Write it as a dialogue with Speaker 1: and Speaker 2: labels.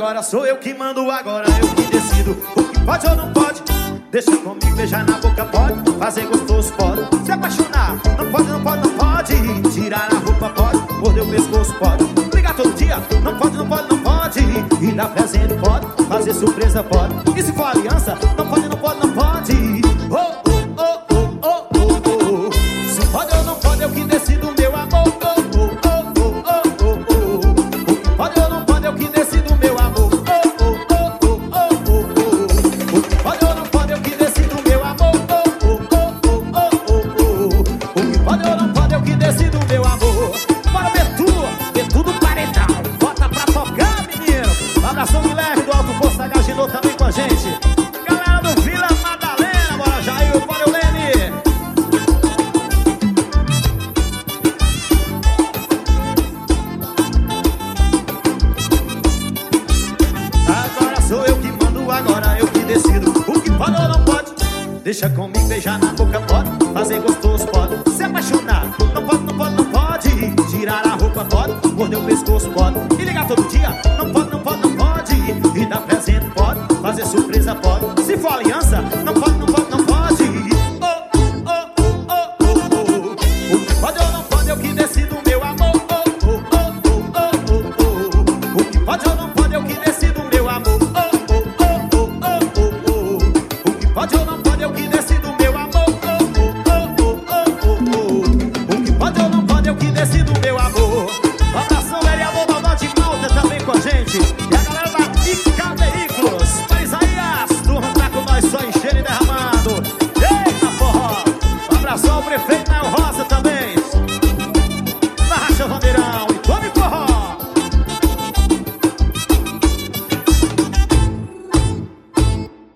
Speaker 1: Agora sou eu que mando, agora eu que decido o que pode ou não pode. Deixa comigo, beijar na boca pode, fazer gostoso pode, se apaixonar não pode, não pode, não pode. Tirar a roupa pode, morder o pescoço pode, ligar todo dia não pode, não pode, não pode. E dar presente pode, fazer surpresa pode. E se for aliança, não pode, não pode, não pode. Oh, oh, oh, oh, oh, oh, oh. Se pode ou não pode, eu que decido, meu amor. Oh, oh, oh, oh, oh, oh, oh. Pode ou não pode, eu que decido, meu amor. Oh, oh, oh, oh, oh, oh, oh. Pode ou não pode, eu que decido, meu amor. Oh, oh, oh, oh, oh, oh. Pode ou não pode, eu que decido, meu amor. Bora ver tudo paredão. Bota pra tocar, menino. Abração de leve do Alto Força Gaginou também com a gente. Galera do Vila Madalena, bora Jair, bora o Lene. Agora sou eu que mando, agora eu que decido o que pode ou não pode. Deixa comigo, beijar na boca pode, fazer gostoso pode, se apaixonar não pode, não pode, não pode. Tirar a roupa pode, morder o pescoço pode, e ligar todo dia não pode.